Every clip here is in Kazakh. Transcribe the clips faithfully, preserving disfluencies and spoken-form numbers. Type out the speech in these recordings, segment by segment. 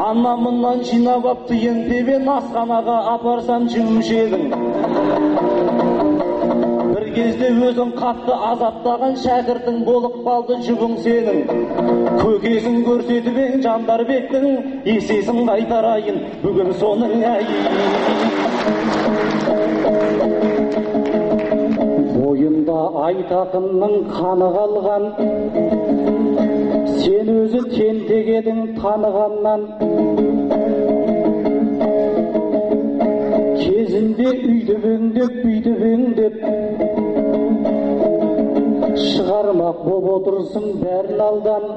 анамынан жинап ап тиын тебен асханаға апарсам жеуші едің. Бір кезде өзің қатты азаптаған шәкіртің болып қалды жүбің сенің. Көкесін көрсетіп ең Жандарбектің, есесін қайтарайын бүгін соның әйі. Бойында Айтақынның қаны қалған, сен өзі тентек едің танығаннан. Кезінде үйді беңдеп, үйді беңдеп, шығармақ боп отырсың бәрін алдан.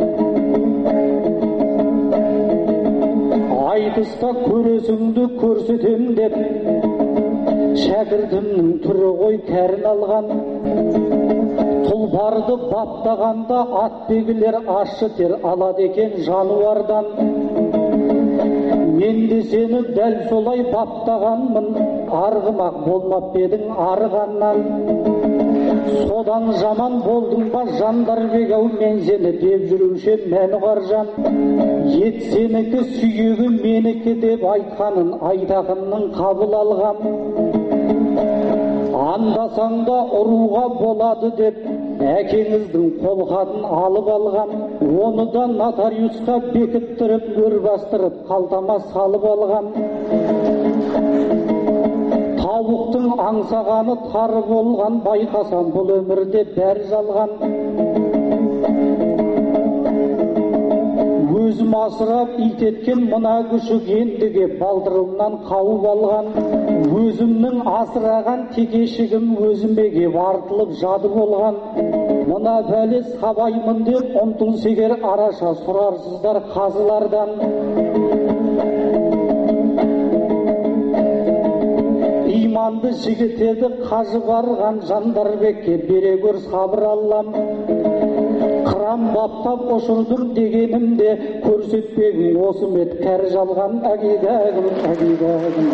Айтыста көресіңді көрсетем деп, шәкіртімнің түрі ғой кәрін алған. Тұлпарды баптағанда атбегілер ащы тер алады екен жануардан. Мен де сені дәл солай баптағанмын, арғымақ болмап едің арғаннан. Содан жаман болдың ба Жандарбек ау, мен сені деп жүруші мәні қаржан. Ет сенікі сүйегі менікі деп айтқанын Айтақынның қабыл алғам. Андасаң да ұруға болады деп әкеңіздің қолхатын алып алғам. Оны да нотариусқа бекіттіріп, өр бастырып, қалтама салып алғам. Тауықтың аңсағаны тары болған, байқасам бұл өмірде бәрі жалған. Өзім асырап ит еткен мына күшік ендіге балдырымнан қауып алған. Өзімнің асыраған текешігім өзіме кеп артылып жады болған. Мына бәле сабаймын деп ұмтылса егер араша сұрарсыздар қазылардан. Иманды жігіт еді қажы барған, Жандарбекке бере көр сабыр Аллам. Қырам баптап ұшырдым дегенімде, көрсетпегін осы мет кәрі жалған. Әгидәгім, әгидәгім,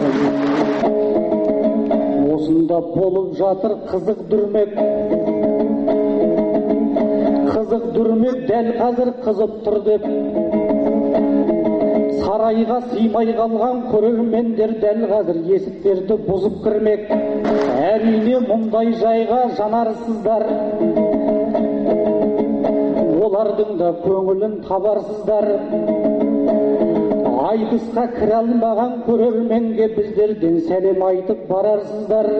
осында болып жатыр қызық дүрмек. Қызық дүрмек дәл қазір қызып тұр деп, сарайға сыймай қалған көрермендер дәл қазір есіктерді бұзып кірмек. Әрине мұндай жайға жанарсыздар, олардың да көңілін табарсыздар. Айтысқа кіре алмаған көрерменге біздерден сәлем айтып барарсыздар.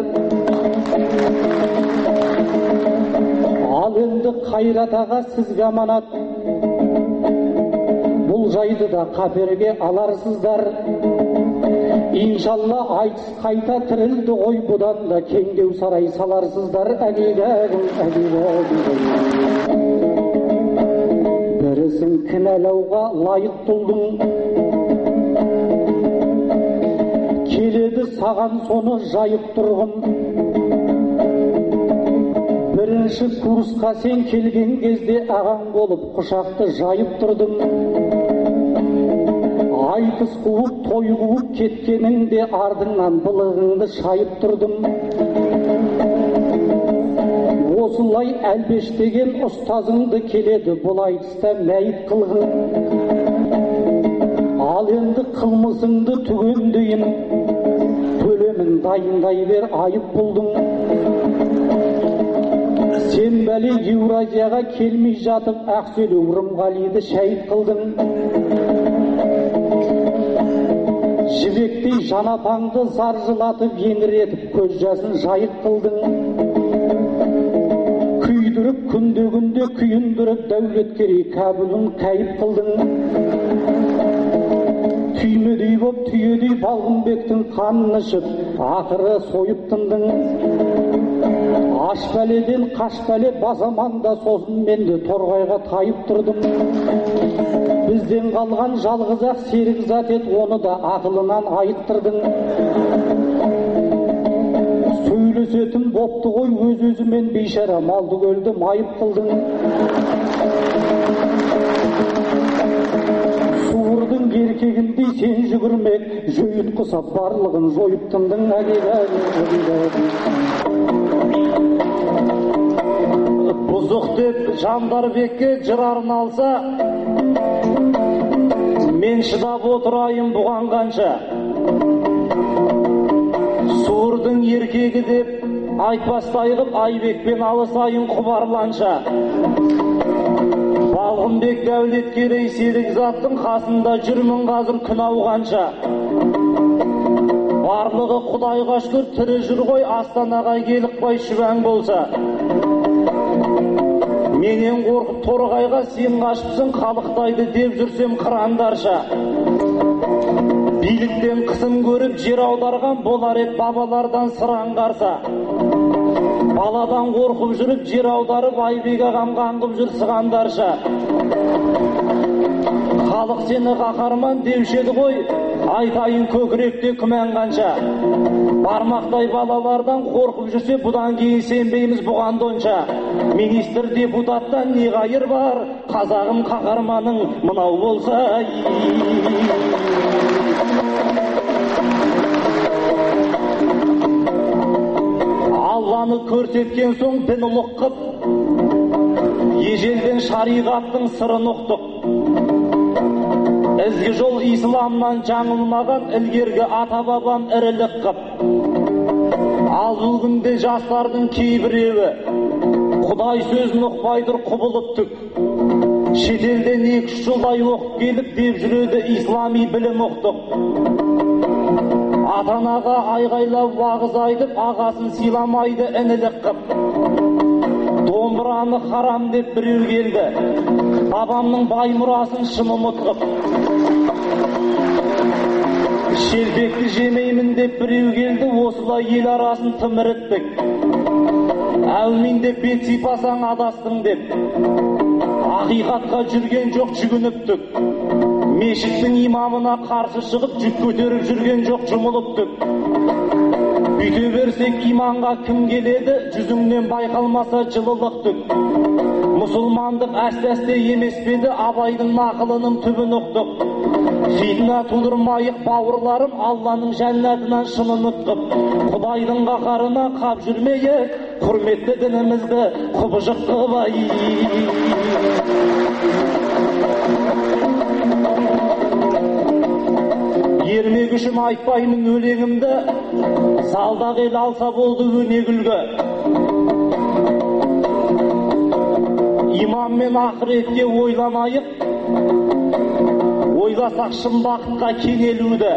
Ал енді Қайрат аға сізге аманат, бұл жайды да қаперге аларсыздар. Иншалла айтыс қайта тірілді ғой, бұдан да кеңдеу сарай саларсыздар. Әгидәгім, әгидәгім, бірісін кінәлауға лайық тұлдың, келеді саған соны жайып тұрғын. Бірінші курсқа сен келген кезде ағаң болып құшақты жайып тұрдың. Айтыс қуып, той қуып кеткеніңде ардыңнан былығыңды шайып тұрдым. Осылай әлбештеген ұстазыңды келеді бұл айтыста мәйіт қылғын. Ал енді қылмысыңды түгендейін, төлемін дайындай бер, айып болдың. Сен бәле Еуразияға келмей жатып, Ақселеу Рымғалиды шәйіт қылдың. Жібектей жанапаңды заржылатып, еңіретіп, көз жасын жайық қылдың. Күйдіріп, күнде-күнде күйіндіріп, дәулеткерей кәбілін кәйіп қылдың. Түймедей боп, түйедей Балғынбектің қанын ішіп, ақыры сойып тындың. Аш бәледен қаш бәле басаманда, сосын менде торғайға тайып тұрдым. Бізден қалған жалғыз ақ серік зат ет, оны да ақылынан айыттырдың. Сөйлесетін бопты ғой өз-өзімен, бейшара малды көлді майып қылдың. Суырдың еркегіндей сен жүгірмек, жөйіт құсап барлығын жойып тындың. Бұзық деп Жандарбекке жыр арналса, мен мен шыдап отырайын бұған қанша, суырдың еркегі деп айтпастай қып Айбекпен алысайын құбарланша. Балғынбек Дәулеткерей селік заттың қасында жүрмін қазір күн ауғанша. Барлығы Құдайға шүкір тірі жүр ғой, Астанаға келіп бай шүбәң болса. Менен қорқып торғайға сен қашыпсың, қалықтайды деп жүрсем қырандарша. Биліктен қысым көріп жер аударған болар ет бабалардан сыран қарса. Баладан қорқып жүріп жер аударып Айбек ағам қаңғып жүр сығандарша. Халық сені қаһарман деушеді ғой, айтайын көкіректе күмән қанша. Бармақтай балалардан қорқып жүрсе, бұдан кейін сенбейміз бұған донша. Министр депутаттан не қайыр бар, қазағым қаһарманың мынау болса. Алланы көрсеткен соң дін ұлық қып, ежелден шариғаттың сырын ұқтық. Ізгі жол исламнан жаңылмаған ілгергі ата-бабам ірілік қып. Ал бүгінде жастардың кейбіреуі Құдай сөзін ұқпайдыр құбылып түк. Шетелден екі-үш жылдай оқып келіп деп жүреді ислами білім ұқтық. Ата-анаға айғайлап уағыз айтып, ағасын сыйламайды інілік қып. Домбыраны харам деп біреу келді, бабамның бай мұрасын шын ұмытқып. Шелпекті жемеймін деп біреу келді, осылай ел арасын тымырыттық. Әумин деп бет сипасаң адастың деп, ақиқатқа жүрген жоқ жүгініптік. Мешіттің имамына қарсы шығып жүк көтеріп жүрген жоқ жұмылыптық. Бүйте берсек иманға кім келеді, жүзіңнен байқалмаса жылылықтық. Мұсылмандық әстәсте емес педі, Абайдың нақылының түбін ұқтық. Фитна тудырмайық бауырларым, Алланың жәннатынан шынын ұттық. Құдайдың қаһарына қап жүрмейік, құрметті дінімізді құбыжық қылбай. Ермек үшін айтпаймын өлеңімді, залдағы ел алса болды өнегүлгі. Иман мен ақыретке ойламайық, ойласақ шын бақытқа кенелуді.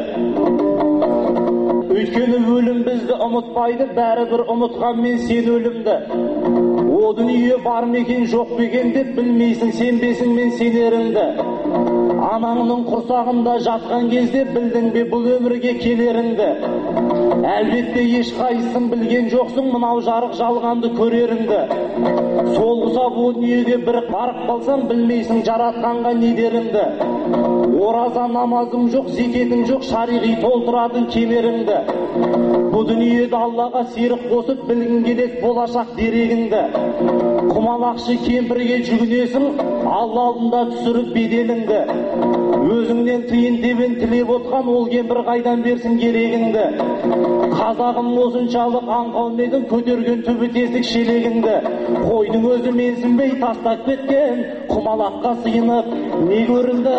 Өйткені өлім бізді ұмытпайды, бәрібір ұмытқан мен сен өлімді. О дүние бар мекен жоқ бекен деп білмейсің, сенбесің мен сенеріңді. Анаңның құрсағында жатқан кезде білдің бе бұл өмірге келеріңді. Әлбетте ешқайсың білген жоқсың мынау жарық жалғанды көреріңді. Солғыса бұл дүниеде бір барып қалсаң білмейсің жаратқанға не деріңді. Ораза намазың жоқ, зекетің жоқ, шариғи толтыратын кемеріңді. Бұл дүниеде Аллаға серік қосып білгің келеді болашақ дерегіңді. Құмалақшы кемпірге жүгінесің, Алла алдында түсіріп беделіңді. Өзіңнен тиын тебен тілеп отқан ол кемпір қайдан берсін керегіңді. Қазағым осыншалық аңқау медің көтерген түбі тесік шелегіңді. Қойдың өзі менсінбей тастап кеткен, құмалаққа сыйынып не көрінді.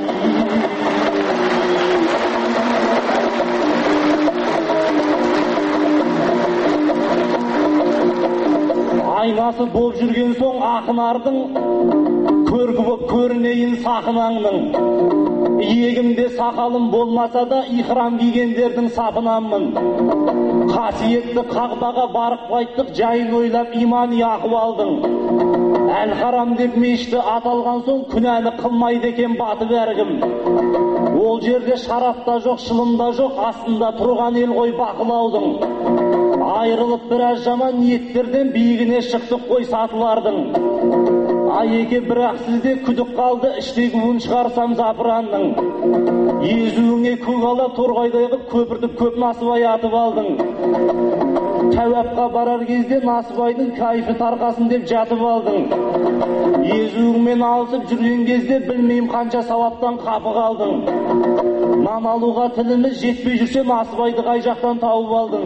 Айнасы болып жүрген соң ақынардың, көркі боп көрінейін сақынаңның. Иегімде сақалым болмаса да ихрам кигендердің сапынанмын. Қасиетті Қағбаға барып қайттық, жайын ойлап имани ахуалдың. Әл-Харам деп мешіті аталған соң күнәні қылмайды екен батып әркім. Ол жерде шарап та жоқ, шылым да жоқ, астында тұрған ел ғой бақылаудың. Айырылып біраз жаман ниеттерден биігіне шықтық қой сатылардың. Айеке бірақ сізде күдік қалды, іштегі уын шығарсам запыранның. Езуіңе көк ала торғайдай қып көпіртіп көп Насыбай атып алдың. Тәуапқа барар кезде Насыбайдың кайфы тарқасын деп жатып алдың. Езуіңмен алысып жүрген кезде білмейм қанша сауаптан қапы қалдың. Нан алуға тіліміз жетпей жүрсе Насыбайды қай жақтан тауып алдың.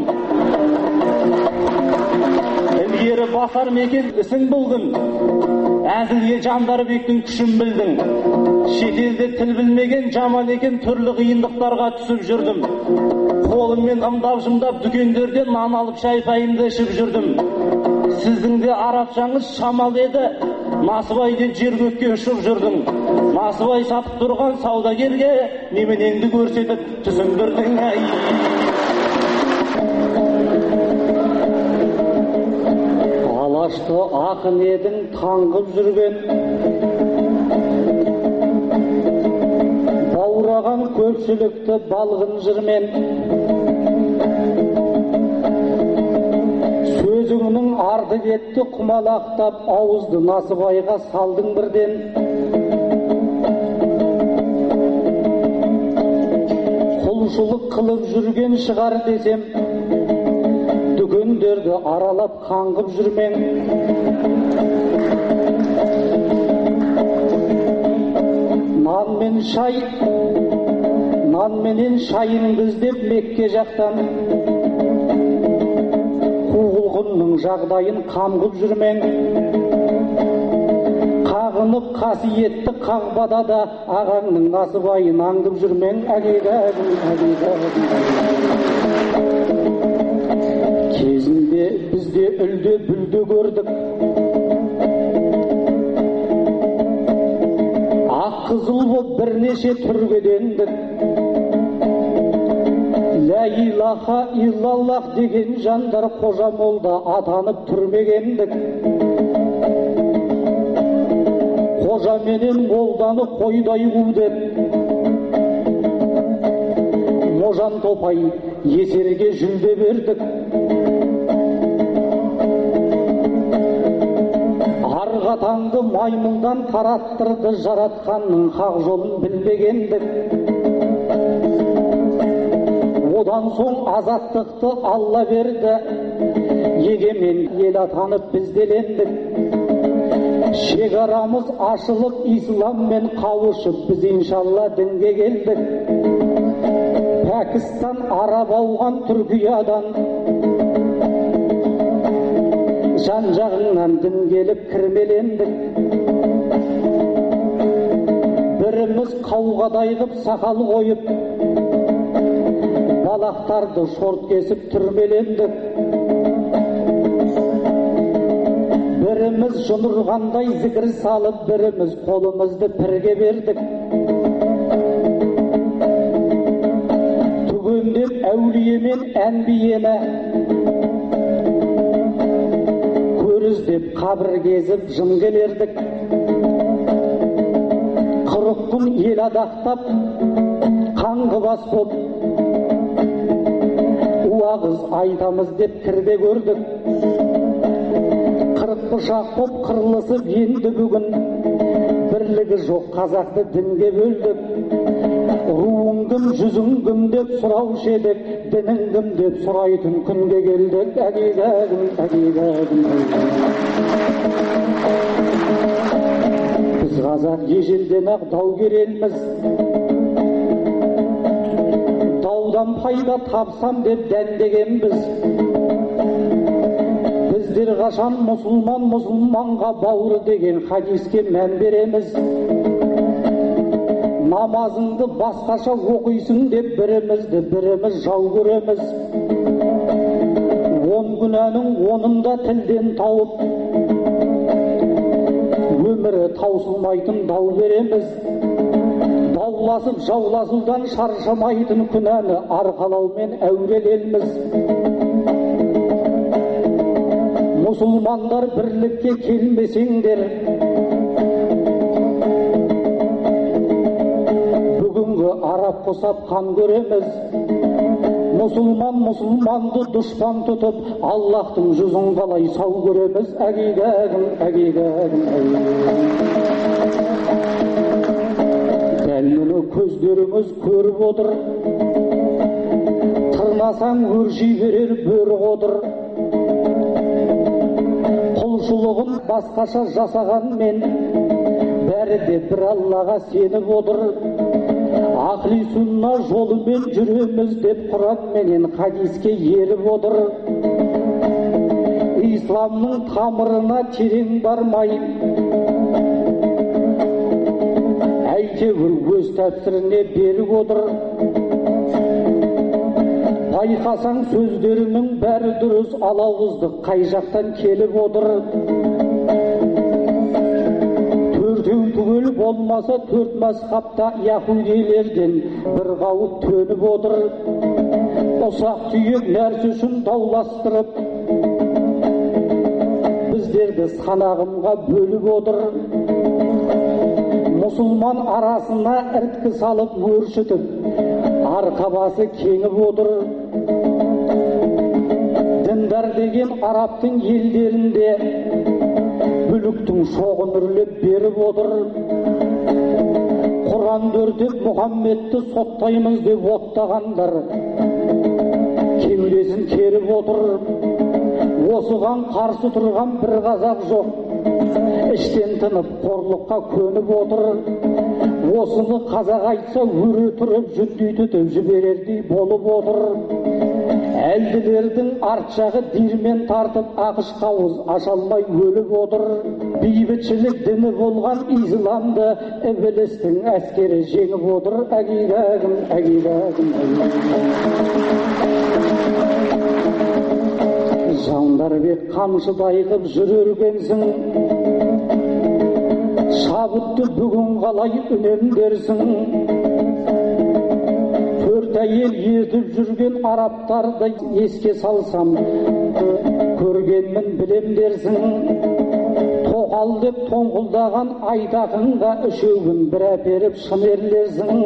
Ілгері басар мекен ісің бұлдың, әзілге Жандарбектің күшін білдің. Шетелде тіл білмеген жаман екен, түрлі қиындықтарға түсіп жүрдім. Қолыммен ымдап-жымдап дүкендерден нан алып шай-пайымды ішіп жүрдім. Сіздің де арабшаңыз шамал еді, Насыбайден жер-көкке ұшып жүрдің. Насыбай сатып тұрған саудагерге неменеңді көрсетіп түсіндірдің. Алашты ақын едің таңғып жүрген, баураған көпшілікті балғын жырмен. Сөзіңнің арды кетті құмалақтап, ауызды Насыбайға салдың бірден. Құлшылық қылып жүрген шығар десем, дүкендерді аралап қаңғып жүрмен. Нан мен шай, нан менен шайыңды іздеп Мекке жақтан, құлқынның жағдайын қамғып жүрмен. Қағынып қасиетті қағбада да ағаңның Насыбайын аңдып жүрмен. Әгейдәгім, әгейдәгім. Кезінде бізде үлде бүлде көрдік, ақ қызыл боп бірнеше түргедендік. Лә илаха иллаллах деген жандар қожа молда атанып түрмегендік. Қожа менен молданы қойдай қу деп, можан топай есерге жүлде бердік. Арғатаңды маймылдан тараттырды, жаратқанның хақ жолын білмегендік. Одан соң азаттықты Алла берді, егемен ел атанып бізделендік. Шекарамыз ашылып исламмен қауышып, біз иншалла дінге келдік. Пәкістан араб ауған Түркиядан, жан жағыңнан дін келіп кірмелендік. Біріміз қауғадай қып сақал қойып, балақтарды шорт кесіп түрмелендік. Біріміз жұмырғандай зікір салып, біріміз қолымызды пірге бердік. Түгендеп әулиемен әнбиені, көріздеп қабір кезіп жын келердік. Қырық күн ел адақтап, қаңғы бас боп, уағыз айтамыз деп кірде көрдік. Қырық пышақ боп қырылысып енді бүгін, бірлігі жоқ қазақты дінге бөлдік. Руың кім, жүзің кім деп сұраушы едік, дінің кім деп сұрайтын күнге келдік. Әгейдәгім, әгейдәгім. Біз қазақ ежелден ақ даугер елміз, даудан пайда тапсам деп дәндегенбіз. Біздер қашан мұсылман мұсылманға бауыр деген хадиске мән береміз. Намазыңды басқаша оқисың деп бірімізді біріміз жау көреміз. Он күнәнің онында тілден тауып, өмірі таусылмайтын дау береміз. Дауласып жауласудан шаршамайтын күнәні арқалаумен әуреленміз. Мұсылмандар бірлікке келмесеңдер, бүгінгі араб қосап қан көреміз. Мұсылман мұсылманды дұшпан тұтып, Аллахтың жүзін қалай сау көреміз. Әгейдәгім, әгейдәгім, дәл мұны көздеріңіз көріп отыр, тырнасаң өрши берер бөрік отыр. Құлшылығын басқаша жасағанмен, бәрі де бір Аллаға сеніп отыр. Ақли сүнна жолымен жүреміз деп Құран менен хадиске еріп отыр. Исламның тамырына терең бармай, әй әйтеуір өз тәпсіріне беріп отыр. Байқасаң сөздерінің бәрі дұрыс, алауыздық қай жақтан келіп отыр. Төртеу түгел болмаса төрт мазхабта яһудилерден бір қауып төніп отыр. Ұсақ түйек нәрсе үшін дауластырып, біздерді санағымға бөліп отыр. Мұсылман арасына ірткі салып өршітіп, арқабасы кеңіп отыр. Діндар деген арабтың елдерінде бүліктің шоғын үрлеп беріп отыр. Құранды өртеп Мұхаммедті соттаймыз деп оттағандар кеудесін керіп отыр. Осыған қарсы тұрған бір қазақ жоқ, іштен тынып қорлыққа көніп отыр. Осыны қазақ айтса өре тұрып жүндей түтіп жіберердей болып отыр. Әлділердің арт жағы диірмен тартып ақш қауыз аша алмай өліп отыр. Бейбітшілік діні болған исламды ібілістің әскері жеңіп отыр. Әгидәгім, әгидәгім, Жандарбек қамшыдай қып жүр өргенсің, шабытты бүгін қалай үнемдерсің. Төрт әйел ертіп жүрген арабтарды еске салсам, көргенмін білем дерсің. Тоқал деп тоңқылдаған айтақынға үшеуін бір әперіп шынерлерсің.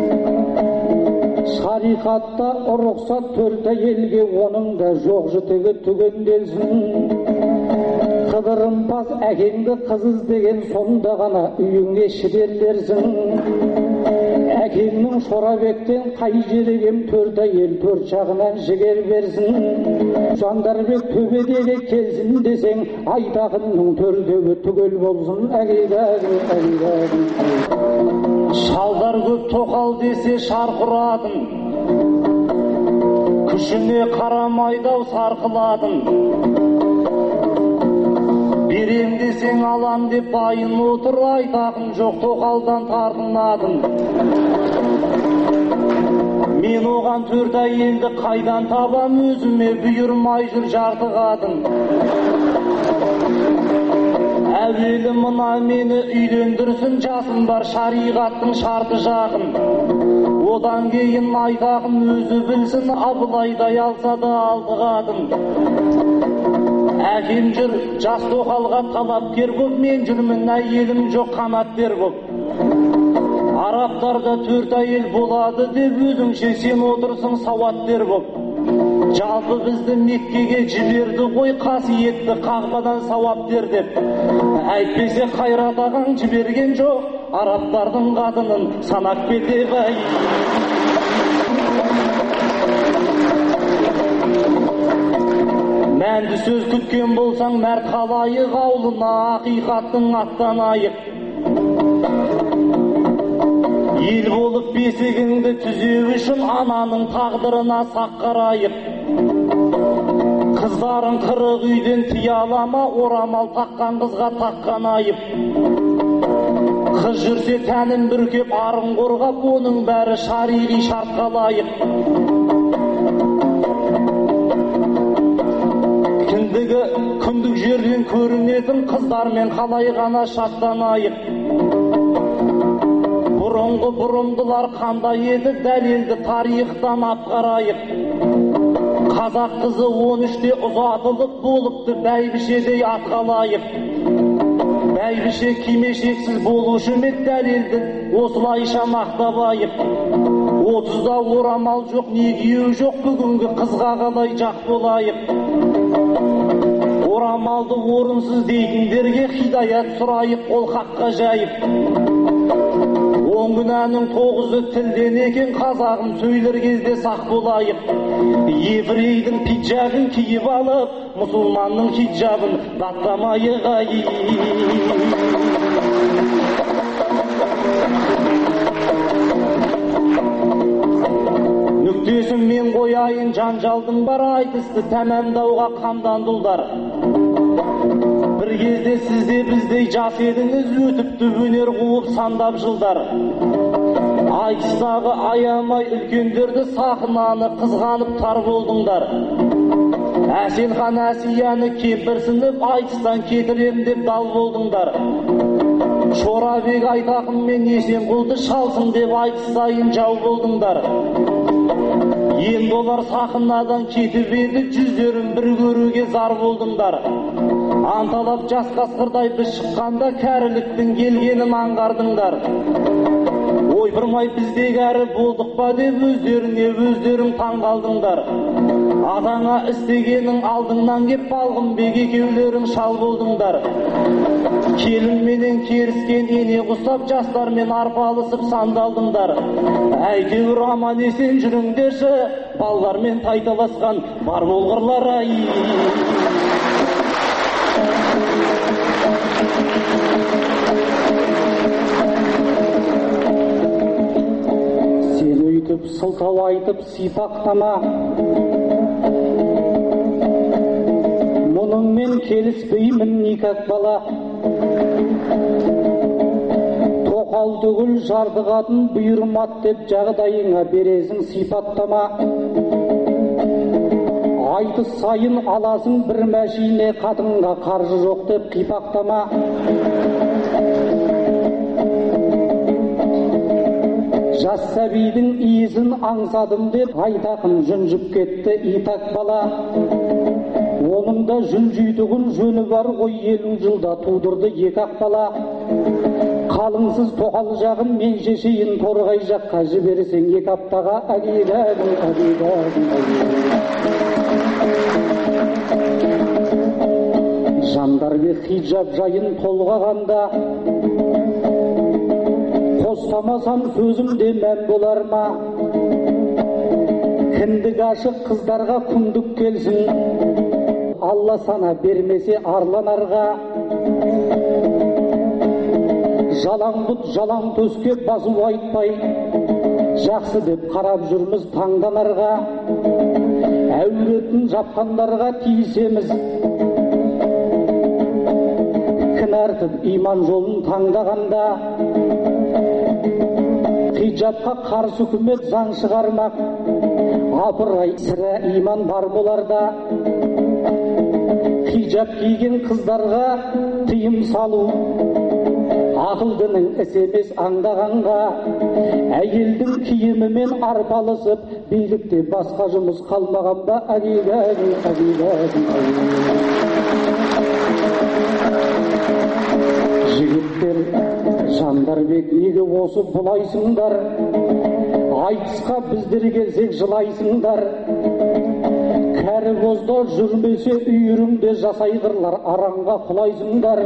Шариқатта рұқсат төрт әйелге, оның да жоқ жітігі түгенделсін. Қыдырымпаз әкеңді қыз іздеген сонда ғана үйіңе шідерлерсің. Әкеңнің Шорабектен қай жерегем төрт әйел төрт жағынан жігер берсін. Жандарбек төбедегі келсін десең, айтақынның төртеуі түгел болсын. Әгидәгім, әгидәгім, шалдар көп тоқал десе шарқырадың, күшіне қарамайдау сарқыладың. Берем десең алам деп байын отыр, айтақын жоқ тоқалдан тартынадың. Мен оған төрт әйелді қайдан табам, өзіме бұйырмай жүр жартығадың. Әуелі мына мені үйлендірсін, жасым бар шариғаттың шарты жағын. Одан кейін айтақын өзі білсін, Абылайдай алса да алдығадың. Әкем жүр жас тоқалға талапкер боп, мен жүрмін әйелім жоқ қанатбер боп. Арабтарда төрт әйел болады деп өзіңше сен отырсың сауатбер боп. Жалпы бізді Меккеге жіберді ғой, қасиетті қағбадан сауап бер деп. Әйтпесе Қайрат ағаң жіберген жоқ, арабтардың қадынын санап кетіп ай. Мәнді сөз күткен болсаң, мәрт халайық аулына ақиқаттың аттанайық. Ел болып бесігіңді түзеу үшін ананың тағдырына сақ қарайық. Қыздарың қырық үйден тия алама, орамал таққан қызға таққан айып. Қыз жүрсе тәнін бүркеп арын қорғап, оның бәрі шариғи шартқа лайық. Кіндігі күндік жерден көрінетін қыздармен қалай ғана шаттанайық. Бұрынғы бұрымдылар қандай еді, дәлелді тарихтан ап қарайық. Қазақ қызы он үште ұзатылып болыпты, бәйбішедей атқа лайық. Бәйбіше кимешексіз болушы ме, дәлелді осылайша мақтабайық. Отызда орамал жоқ, не күйеу жоқ, бүгінгі қызға қалай жақ болайық. Орамалды орынсыз дейтіндерге хидаят сұрайық, ол хаққа жайып. Он күнәнің тоғызы тілден екен, қазағым сөйлер кезде сақ болайық. Еврейдің пиджагын киіп алып, мұсылманның хиджабын даттамайық ай. Нүктесін мен қояйын, жанжалдың бар айтысты тәмамдауға қамдандылдар. Бір бір кезде сізде біздей жас едіңіз, өтіпті өнер қуып сандап жылдар. Айтыстағы аямай үлкендерді сахнаны қызғанып тар болдыңдар. Әселхан Әсияны кемпірсініп айтыстан кетірем деп дал болдыңдар. Шорабек Айтақын мен Есенқұлды шалсын деп айтыс сайын жау болдыңдар. Енді олар сахнадан кетіп еді, жүздерін бір көруге зар болдыңдар. Анталап жас қасқырдай біз шыққанда кәріліктің келгенін аңғардыңдар. Ойпырмай бізде кәрі болдық па деп өздеріне өздерің таңғалдыңдар. Атаңа істегенің алдыңнан кеп Балғынбек екеулерің шал болдыңдар. Келінменен керіскен ене құсап жастармен арпалысып сандалдыңдар. Әйтеуір аман есен жүріңдерші, балалармен тайталасқан бар болғырлар ай. Сен өйтіп сылтау айтып сипақтама, мұныңмен келіспеймін никак бала. Тоқал түгіл жарды қатын бұйырмат деп жағдайыңа бересің сипаттама. Айтыс сайын аласың бір мәшине, қатынға қаржы жоқ деп қипақтама. Жас сәбидің иісін аңсадым деп Айтақын жүнжіп кетті итак бала. Оның да жүнжүйдігін жөні бар ғой, елу жылда тудырды екі-ақ бала. Қалыңсыз тоқал жағын мен шешейін, торғай жаққа жіберсең екі аптаға әгейдәдің, әгейдәдің, әгейдәдің. Жандарбек хиджаб жайын толғағанда, қостамасан сөзімде мән болар ма? Кіндік ашық қыздарға күндік келсін, Алла сана бермесе арланарға. Жалаң бұт жалаң төске басу айтпай, жақсы деп қарап жүрміз таңданарға. Әуретін жапқандарға тиісеміз, кінәртіп иман жолын таңдағанда. Хиджабқа қарсы үкімет заң шығармақ, апырай сірә иман бар боларда. Хиджаб киген қыздарға тыйым салу, ақылдының іс емес аңдағанға. Әйелдің киімімен арпалысып, билікте басқа жұмыс қалмағанда. Әгейдәдің, әгейдәдің, жігіттер, Жандарбек неге осы бұлайсыңдар? Айтысқа біздер келсек жылайсыңдар. Кәрі бозда жүрмесе үйіріңде жасайғырлар аранға құлайсыңдар.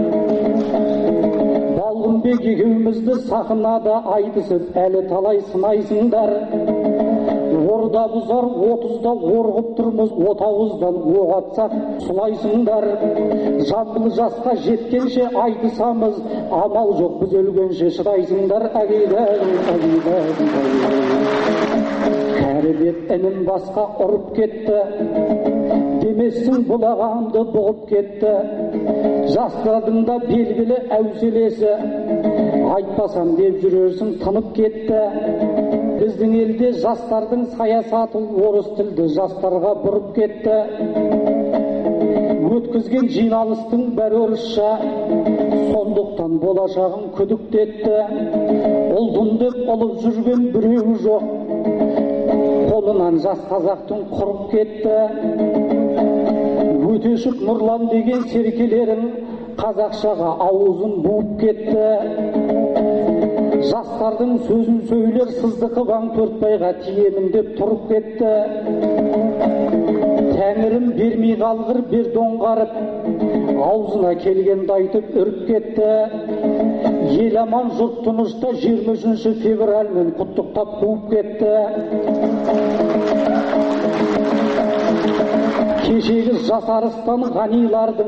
Балғынбек екеумізді сахнада айтысып әлі талай сынайсыңдар. Орда бұзар отызда орғып тұрмыз, отауыздан оқ атсақ сұлайсыңдар. Жамбыл жасқа жеткенше айтысамыз, амал жоқ біз өлгенше шыдайсыңдар. Әгейдәдің, әгейдәдің, кәрі бет інін басқа ұрып кетті, демессің бұл ағамды бұғып кетті. Жастардың да белгілі әуселесі, айтпасам деп жүрерсің тынып кетті. Біздің елде жастардың саясаты орыс тілді жастарға бұрып кетті. Өткізген жиналыстың бәрі орысша, сондықтан болашағын күдіктетті. Ұлдым деп ұлып жүрген біреу жоқ, қолынан жас қазақтың құрып кетті. Өтешік Нұрлан деген серкелерін қазақшаға ауызын буып кетті. Жастардың сөзін сөйлер сыздықы баң төртбайға тиемін деп тұрып кетті. Тәңірім бермей қалғыр бер доңғарып, аузына келгенді айтып үріп кетті. Ел аман жұрт тынышта жиырма үшінші февральмен құттықтап қуып кетті. Кешегі жас арыстан ғанилардың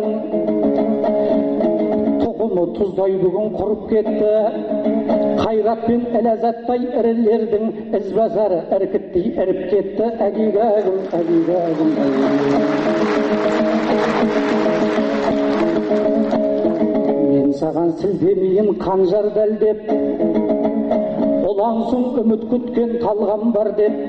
тұқымы тұздай бүгін құрып кетті. Қайрат пен ләззаттай ірілердің ізбасары іркіттей іріп кетті. Әгейдәгім, әгейдәгім, әгейдәгім. саған сілтемейін қанжар дәлдеп, олаңсың үміт күткен талғам бар деп.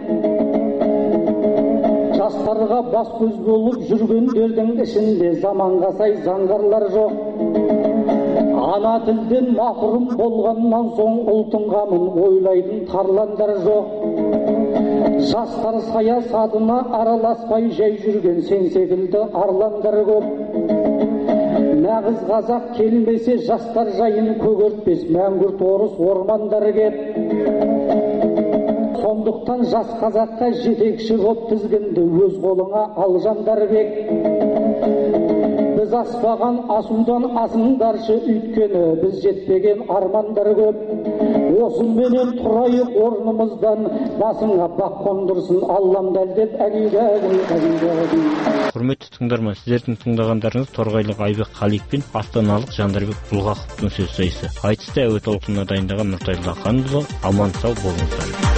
Жастарға бас көз болып жүргендердің ішінде заманға сай заңғарлар жоқ. Ана тілден махрұм болғаннан соң ұлтың қамын ойлайтын тарландар жоқ. Жастар саясатына араласпай жай жүрген сен секілді арландар көп. Нағыз қазақ келмесе жастар жайын көгертпес мәңгүрт орыс ормандар кеп. Сондықтан жас қазаққа жетекші боп тізгінді өз қолыңа ал Жандарбек. Біз аспаған асудан асыңдаршы, өйткені біз жетпеген армандар көп. Осыменен тұрайық орнымыздан, басыңа бақ қондырсын Аллам дәлдеп, әгейді әгейді әгейді. Құрметті тыңдарман, сіздердің тыңдағандарыңыз торғайлық Айбек Қалиев пен астаналық Жандарбек Бұлғақовтың сөз сайысы. Айтысты әуе толқынына дайындаған Нұртай Лақанұлы. Аман сау болыңыздар.